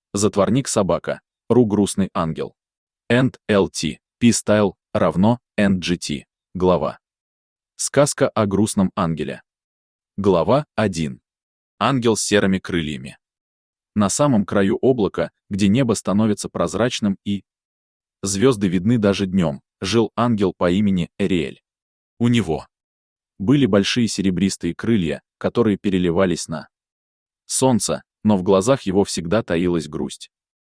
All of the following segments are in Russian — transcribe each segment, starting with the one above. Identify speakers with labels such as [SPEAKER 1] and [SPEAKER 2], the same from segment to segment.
[SPEAKER 1] Затворник собака. Ру грустный ангел. End LT. P-Style равно NGT. Глава. Сказка о грустном ангеле. Глава 1. Ангел с серыми крыльями. На самом краю облака, где небо становится прозрачным и звезды видны даже днем, жил ангел по имени Эриэль. У него были большие серебристые крылья, которые переливались на солнце, но в глазах его всегда таилась грусть.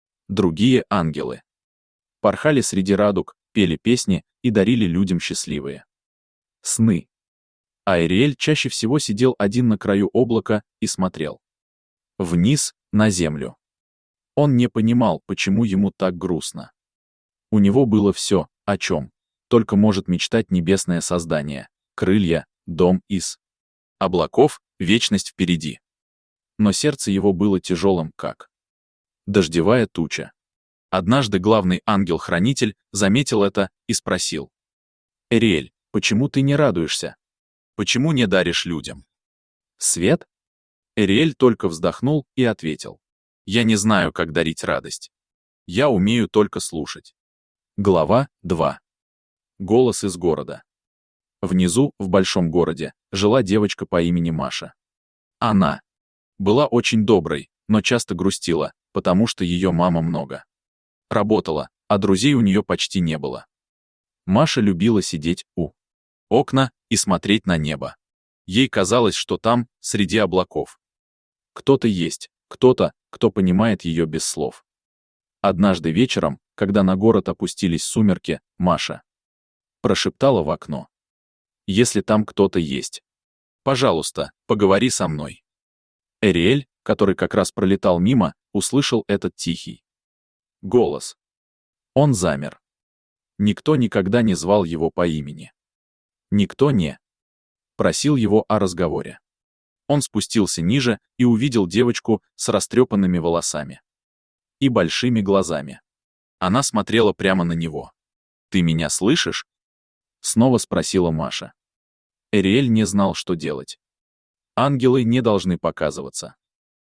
[SPEAKER 1] Другие ангелы порхали среди радуг, пели песни и дарили людям счастливые сны. А Эриэль чаще всего сидел один на краю облака и смотрел вниз, на землю. Он не понимал, почему ему так грустно. У него было все, о чем только может мечтать небесное создание: крылья, дом из облаков, вечность впереди. Но сердце его было тяжелым, как дождевая туча. Однажды главный ангел-хранитель заметил это и спросил: «Эриэль, почему ты не радуешься? Почему не даришь людям свет?» Эриэль только вздохнул и ответил: «Я не знаю, как дарить радость. Я умею только слушать». Глава 2. Голос из города. Внизу, в большом городе, жила девочка по имени Маша. Она была очень доброй, но часто грустила, потому что ее мама много работала, а друзей у нее почти не было. Маша любила сидеть у окна и смотреть на небо. Ей казалось, что там, среди облаков, кто-то есть, кто-то, кто понимает ее без слов. Однажды вечером, когда на город опустились сумерки, Маша прошептала в окно: «Если там кто-то есть, пожалуйста, поговори со мной». Эриэль, который как раз пролетал мимо, услышал этот тихий голос. Он замер. Никто никогда не звал его по имени. Никто не просил его о разговоре. Он спустился ниже и увидел девочку с растрепанными волосами и большими глазами. Она смотрела прямо на него. «Ты меня слышишь?» — снова спросила Маша. Эриэль не знал, что делать. Ангелы не должны показываться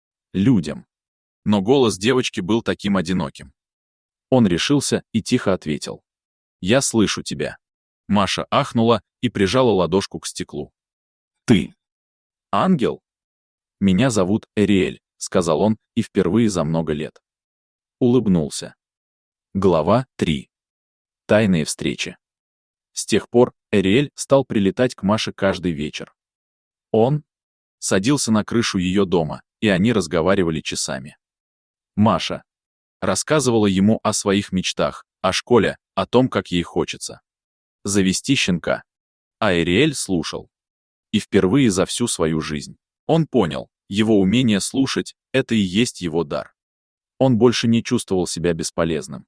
[SPEAKER 1] людям. Но голос девочки был таким одиноким. Он решился и тихо ответил: «Я слышу тебя». Маша ахнула и прижала ладошку к стеклу. «Ты ангел?» «Меня зовут Эриэль», — сказал он, и впервые за много лет улыбнулся. Глава 3. Тайные встречи. С тех пор Эриэль стал прилетать к Маше каждый вечер. Он садился на крышу ее дома, и они разговаривали часами. Маша рассказывала ему о своих мечтах, о школе, о том, как ей хочется завести щенка. А Эриэль слушал. И впервые за всю свою жизнь он понял, его умение слушать — это и есть его дар. Он больше не чувствовал себя бесполезным.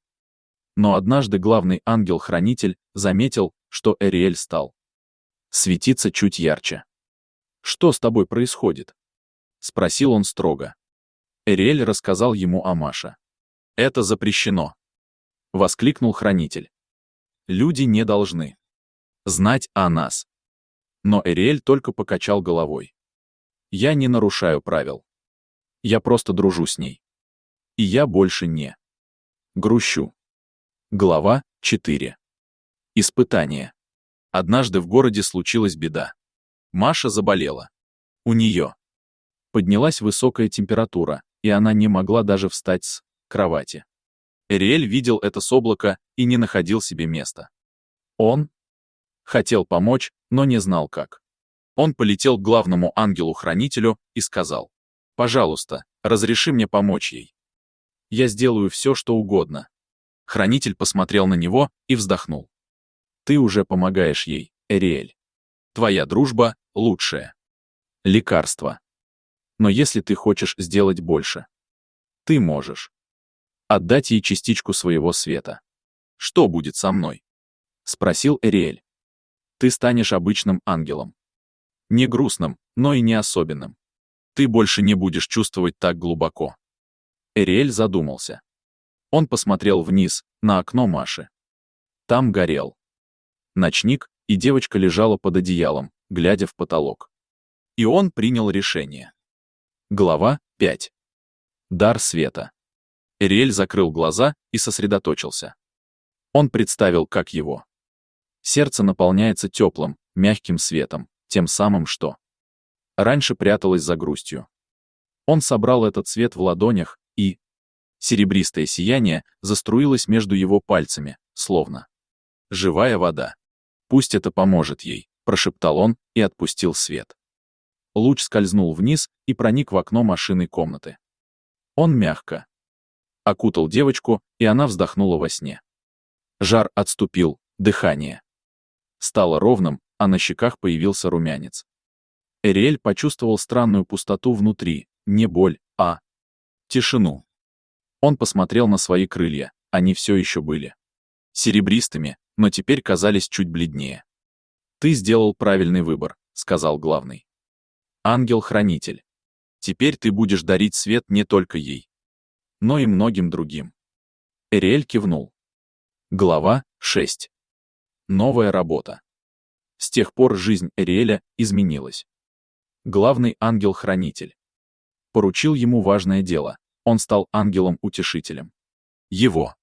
[SPEAKER 1] Но однажды главный ангел-хранитель заметил, что Эриэль стал светиться чуть ярче. «Что с тобой происходит?» — спросил он строго. Эриэль рассказал ему о Маше. «Это запрещено!» — воскликнул хранитель. «Люди не должны знать о нас». Но Эриэль только покачал головой. «Я не нарушаю правил. Я просто дружу с ней. И я больше не грущу». Глава 4. Испытание. Однажды в городе случилась беда. Маша заболела. У нее поднялась высокая температура, и она не могла даже встать с кровати. Эриэль видел это с облака и не находил себе места. Он хотел помочь, но не знал как. Он полетел к главному ангелу-хранителю и сказал: «Пожалуйста, разреши мне помочь ей. Я сделаю все, что угодно». Хранитель посмотрел на него и вздохнул. «Ты уже помогаешь ей, Эриэль. Твоя дружба — лучшее лекарство. Но если ты хочешь сделать больше, ты можешь отдать ей частичку своего света». «Что будет со мной?» — спросил Эриэль. «Ты станешь обычным ангелом. Не грустным, но и не особенным. Ты больше не будешь чувствовать так глубоко». Эриэль задумался. Он посмотрел вниз, на окно Маши. Там горел ночник, и девочка лежала под одеялом, глядя в потолок. И он принял решение. Глава 5. Дар света. Эриэль закрыл глаза и сосредоточился. Он представил, как его сердце наполняется теплым, мягким светом, тем самым, что раньше пряталось за грустью. Он собрал этот свет в ладонях, и серебристое сияние заструилось между его пальцами, словно живая вода. «Пусть это поможет ей», — прошептал он и отпустил свет. Луч скользнул вниз и проник в окно машинной комнаты. Он мягко окутал девочку, и она вздохнула во сне. Жар отступил, дыхание стало ровным, а на щеках появился румянец. Эриэль почувствовал странную пустоту внутри, не боль, а тишину. Он посмотрел на свои крылья, они все еще были серебристыми, но теперь казались чуть бледнее. «Ты сделал правильный выбор», — сказал главный ангел-хранитель. «Теперь ты будешь дарить свет не только ей, но и многим другим». Эриэль кивнул. Глава 6. Новая работа. С тех пор жизнь Эриэля изменилась. Главный ангел-хранитель поручил ему важное дело. Он стал ангелом-утешителем. Его